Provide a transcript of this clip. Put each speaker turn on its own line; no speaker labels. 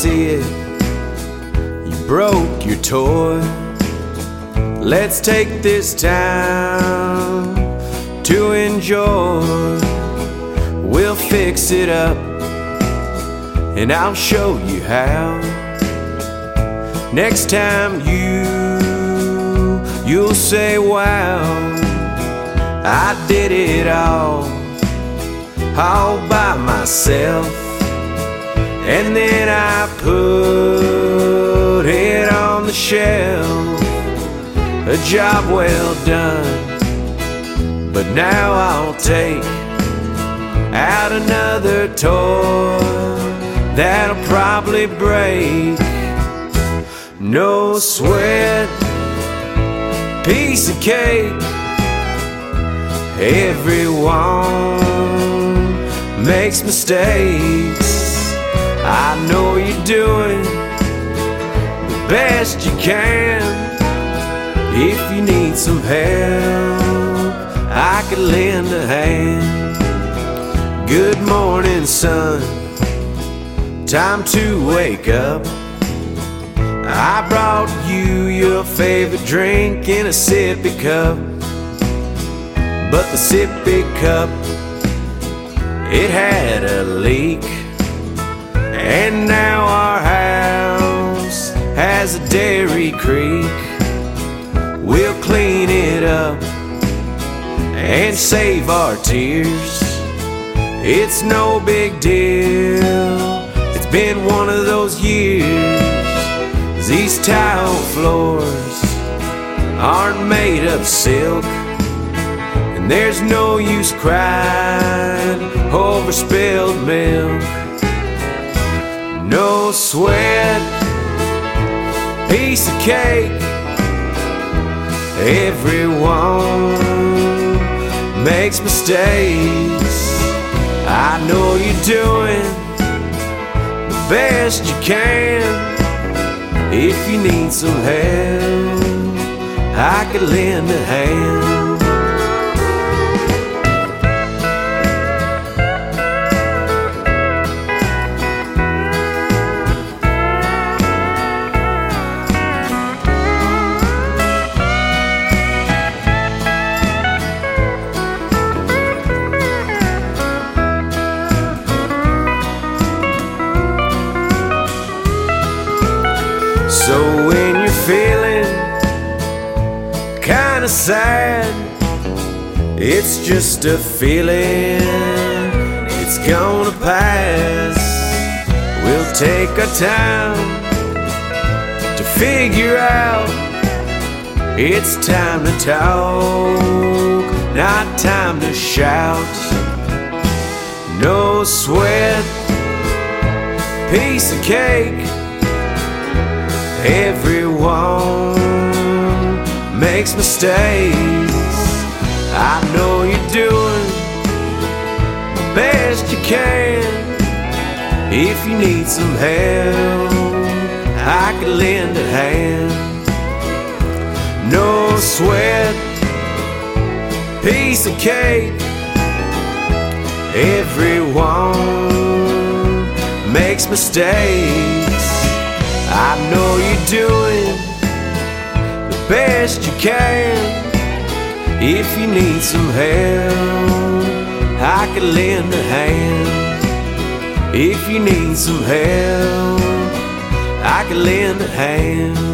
see it. You broke your toy. Let's take this time to enjoy. We'll fix it up, and I'll show you how. Next time you'll say, wow, I did it all by myself. And then I put it on the shelf. A job well done. But now I'll take out another toy that'll probably break. No sweat, piece of cake. Everyone makes mistakes. I know you're doing the best you can. If you need some help, I could lend a hand. Good morning, son. Time to wake up. I brought you your favorite drink in a sippy cup. But the sippy cup, it had a leak. And now our house has a Dairy Creek. We'll clean it up and save our tears. It's no big deal. It's been one of those years. These tile floors aren't made of silk, and there's no use crying over spilled milk. No sweat, piece of cake. Everyone makes mistakes. I know you're doing the best you can. If you need some help, I could lend a hand. So when you're feeling kinda sad, it's just a feeling, it's gonna pass. We'll take our time to figure out. It's time to talk, not time to shout. No sweat, piece of cake. Everyone makes mistakes. I know you're doing the best you can. If you need some help, I could lend a hand. No sweat, piece of cake. Everyone makes mistakes. I know you're doing the best you can. If you need some help, I could lend a hand. If you need some help, I could lend a hand.